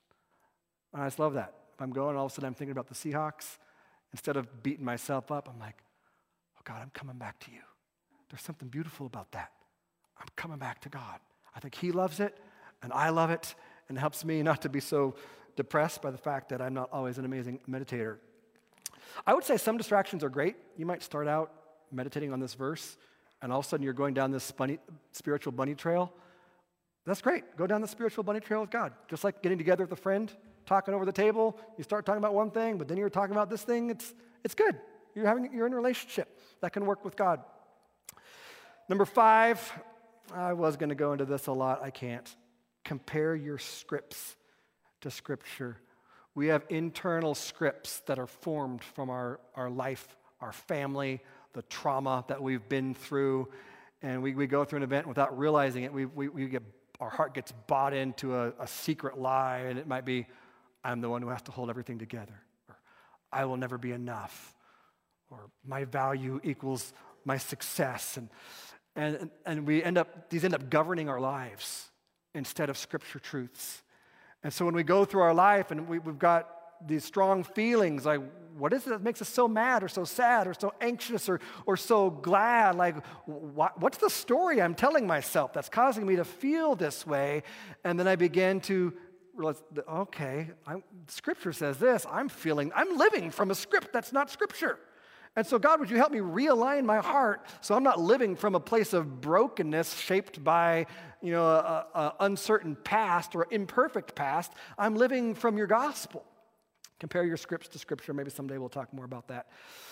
And I just love that. If I'm going, all of a sudden I'm thinking about the Seahawks. Instead of beating myself up, I'm like, oh God, I'm coming back to you. There's something beautiful about that. I'm coming back to God. I think he loves it, and I love it, and it helps me not to be so depressed by the fact that I'm not always an amazing meditator. I would say some distractions are great. You might start out meditating on this verse, and all of a sudden you're going down this bunny, spiritual bunny trail. That's great. Go down the spiritual bunny trail with God. Just like getting together with a friend, talking over the table. You start talking about one thing, but then you're talking about this thing. It's, it's good. You're, having, you're in a relationship that can work with God. Number five, I was going to go into this a lot. I can't. Compare your scripts to Scripture. We have internal scripts that are formed from our, our life, our family, the trauma that we've been through, and we, we go through an event without realizing it. We, we, we get, our heart gets bought into a, a secret lie, and it might be, I'm the one who has to hold everything together, or I will never be enough, or my value equals my success, and and and we end up, these end up governing our lives instead of Scripture truths. And so when we go through our life and we, we've got these strong feelings, like, what is it that makes us so mad or so sad or so anxious or, or so glad? Like, what, what's the story I'm telling myself that's causing me to feel this way? And then I begin to realize, okay, I'm, Scripture says this. I'm feeling, I'm living from a script that's not Scripture. And so, God, would you help me realign my heart so I'm not living from a place of brokenness shaped by, you know, a, a uncertain past or imperfect past. I'm living from your gospel. Compare your scripts to Scripture. Maybe someday we'll talk more about that.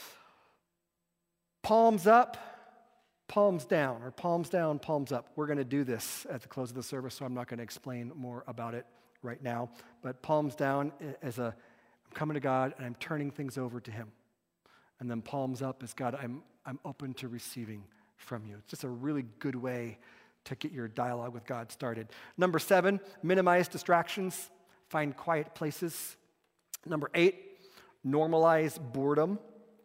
Palms up, palms down, or palms down, palms up. We're going to do this at the close of the service, so I'm not going to explain more about it right now. But palms down as a, I'm coming to God and I'm turning things over to Him. And then palms up is, God, I'm, I'm open to receiving from you. It's just a really good way to get your dialogue with God started. Number seven, minimize distractions. Find quiet places. Number eight, normalize boredom.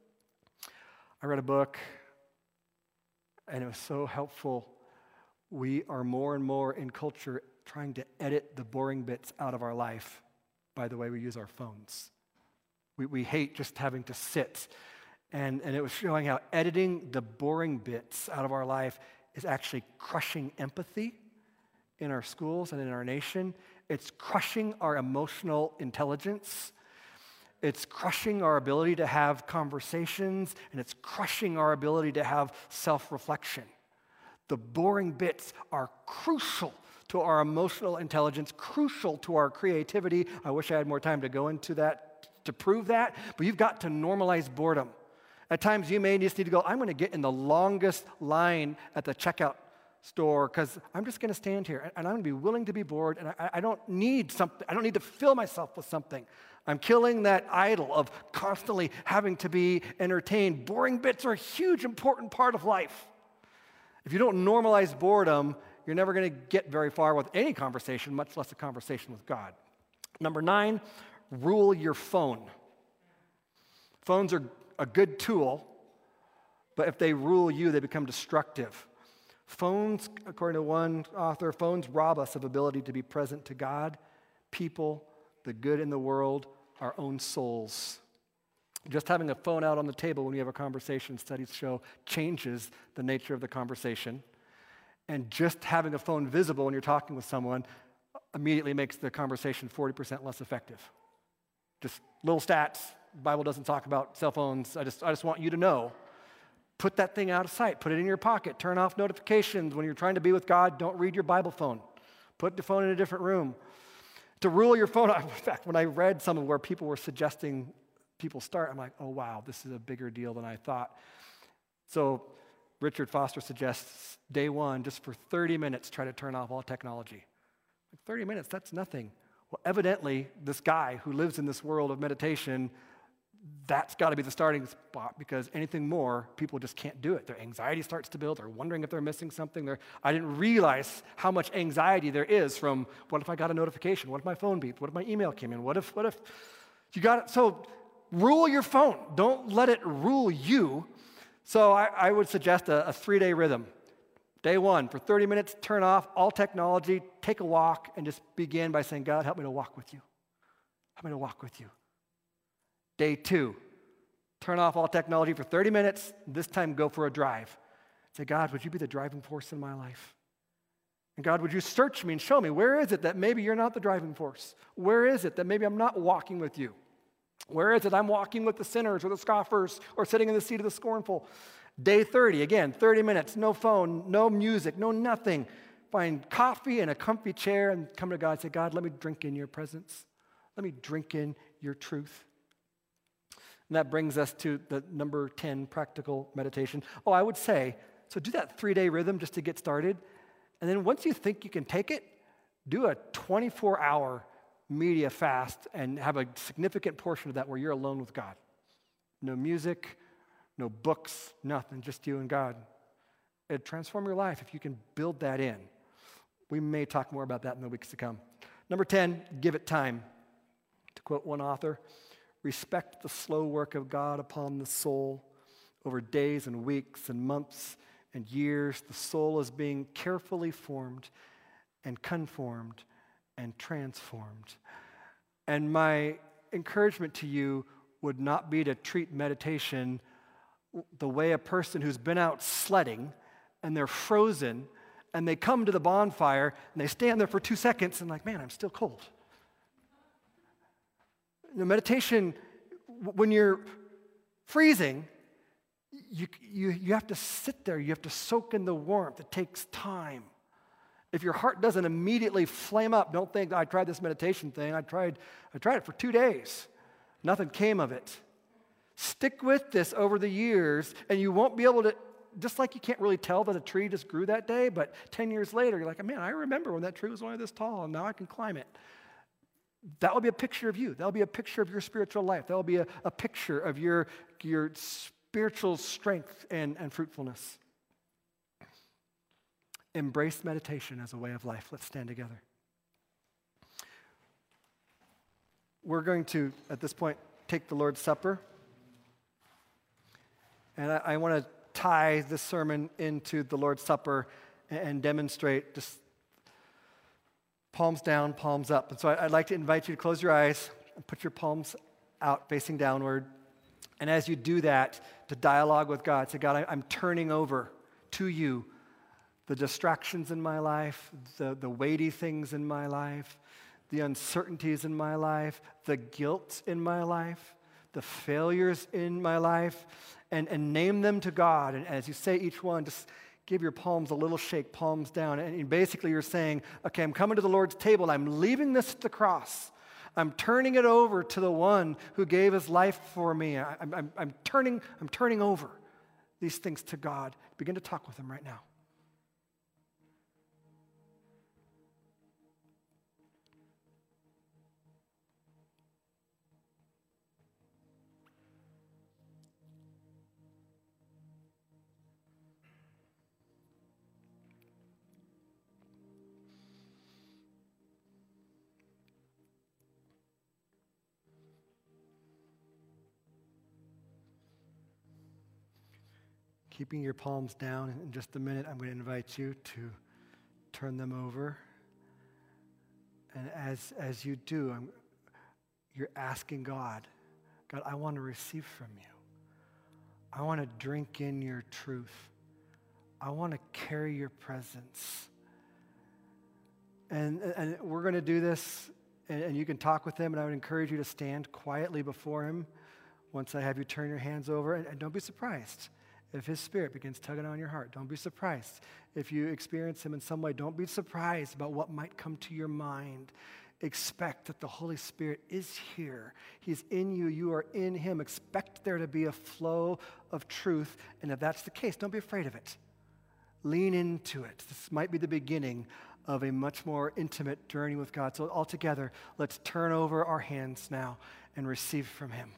I read a book, and it was so helpful. We are more and more in culture trying to edit the boring bits out of our life by the way we use our phones. We, we hate just having to sit. And, and it was showing how editing the boring bits out of our life is actually crushing empathy in our schools and in our nation. It's crushing our emotional intelligence. It's crushing our ability to have conversations, and it's crushing our ability to have self-reflection. The boring bits are crucial to our emotional intelligence, crucial to our creativity. I wish I had more time to go into that, to prove that, but you've got to normalize boredom. At times, you may just need to go, I'm going to get in the longest line at the checkout store because I'm just going to stand here, and I'm going to be willing to be bored, and I, I don't need something. I don't need to fill myself with something. I'm killing that idol of constantly having to be entertained. Boring bits are a huge, important part of life. If you don't normalize boredom, you're never going to get very far with any conversation, much less a conversation with God. Number nine, rule your phone. Phones are a good tool, but if they rule you, they become destructive. Phones, according to one author, phones rob us of ability to be present to God, people, the good in the world, our own souls. Just having a phone out on the table when you have a conversation, studies show, changes the nature of the conversation. And just having a phone visible when you're talking with someone immediately makes the conversation forty percent less effective. Just little stats. The Bible doesn't talk about cell phones. I just, I just want you to know. Put that thing out of sight. Put it in your pocket. Turn off notifications. When you're trying to be with God, don't read your Bible phone. Put the phone in a different room. To rule your phone, in fact, when I read some of where people were suggesting people start, I'm like, oh, wow, this is a bigger deal than I thought. So Richard Foster suggests day one, just for thirty minutes, try to turn off all technology. Like thirty minutes, that's nothing. Well, evidently, this guy who lives in this world of meditation, that's got to be the starting spot, because anything more, people just can't do it. Their anxiety starts to build. They're wondering if they're missing something. They're, I didn't realize how much anxiety there is from, what if I got a notification? What if my phone beeped? What if my email came in? What if, what if, you got it? So rule your phone. Don't let it rule you. So I, I would suggest a, a three-day rhythm. Day one, for thirty minutes, turn off all technology, take a walk, and just begin by saying, God, help me to walk with you. Help me to walk with you. Day two, turn off all technology for thirty minutes. This time, go for a drive. Say, God, would you be the driving force in my life? And God, would you search me and show me, where is it that maybe you're not the driving force? Where is it that maybe I'm not walking with you? Where is it I'm walking with the sinners or the scoffers or sitting in the seat of the scornful? Day thirty, again, thirty minutes, no phone, no music, no nothing. Find coffee and a comfy chair and come to God and say, God, let me drink in your presence. Let me drink in your truth. And that brings us to the number ten practical meditation. Oh, I would say, so do that three-day rhythm just to get started. And then once you think you can take it, do a twenty-four hour media fast and have a significant portion of that where you're alone with God. No music, no books, nothing, just you and God. It'd transform your life if you can build that in. We may talk more about that in the weeks to come. Number ten, give it time. To quote one author, respect the slow work of God upon the soul. Over days and weeks and months and years, the soul is being carefully formed and conformed and transformed. And my encouragement to you would not be to treat meditation the way a person who's been out sledding and they're frozen and they come to the bonfire and they stand there for two seconds and like, man, I'm still cold. The meditation, when you're freezing, you, you, you have to sit there. You have to soak in the warmth. It takes time. If your heart doesn't immediately flame up, don't think, I tried this meditation thing. I tried, I tried it for two days. Nothing came of it. Stick with this over the years, and you won't be able to, just like you can't really tell that a tree just grew that day, but ten years later, you're like, man, I remember when that tree was only this tall, and now I can climb it. That will be a picture of you. That will be a picture of your spiritual life. That will be a, a picture of your, your spiritual strength and, and fruitfulness. Embrace meditation as a way of life. Let's stand together. We're going to, at this point, take the Lord's Supper. And I, I want to tie this sermon into the Lord's Supper and, and demonstrate just palms down, palms up. And so I'd like to invite you to close your eyes and put your palms out, facing downward. And as you do that, to dialogue with God. Say, God, I'm turning over to you the distractions in my life, the, the weighty things in my life, the uncertainties in my life, the guilt in my life, the failures in my life, and, and name them to God. And as you say each one, just give your palms a little shake, palms down. And basically you're saying, okay, I'm coming to the Lord's table, and I'm leaving this at the cross. I'm turning it over to the one who gave his life for me. I, I'm, I'm, turning, I'm turning over these things to God. Begin to talk with him right now. Keeping your palms down, in just a minute, I'm going to invite you to turn them over. And as, as you do, I'm, you're asking God, God, I want to receive from you. I want to drink in your truth. I want to carry your presence. And, and we're going to do this, and, and you can talk with him, and I would encourage you to stand quietly before him once I have you turn your hands over, and, and don't be surprised if his Spirit begins tugging on your heart. Don't be surprised if you experience him in some way. Don't be surprised about what might come to your mind. Expect that the Holy Spirit is here. He's in you. You are in him. Expect there to be a flow of truth. And if that's the case, don't be afraid of it. Lean into it. This might be the beginning of a much more intimate journey with God. So all together, let's turn over our hands now and receive from him.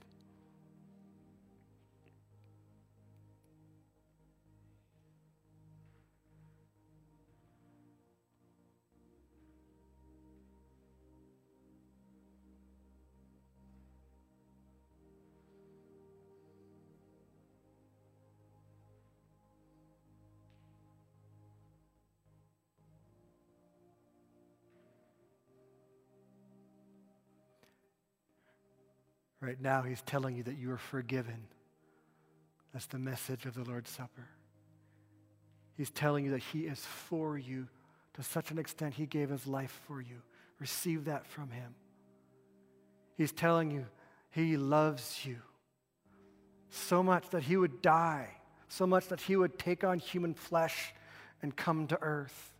Right now, he's telling you that you are forgiven. That's the message of the Lord's Supper. He's telling you that he is for you to such an extent he gave his life for you. Receive that from him. He's telling you he loves you so much that he would die, so much that he would take on human flesh and come to earth.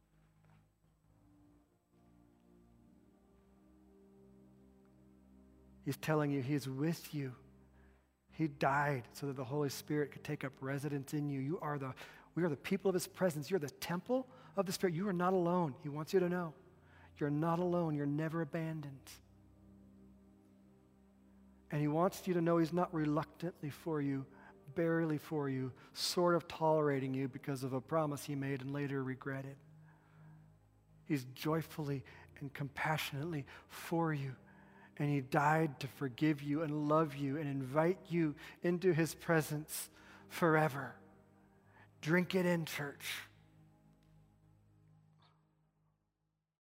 He's telling you he's with you. He died so that the Holy Spirit could take up residence in you. You are the, we are the people of his presence. You're the temple of the Spirit. You are not alone. He wants you to know. You're not alone. You're never abandoned. And he wants you to know he's not reluctantly for you, barely for you, sort of tolerating you because of a promise he made and later regretted. He's joyfully and compassionately for you. And he died to forgive you and love you and invite you into his presence forever. Drink it in, church.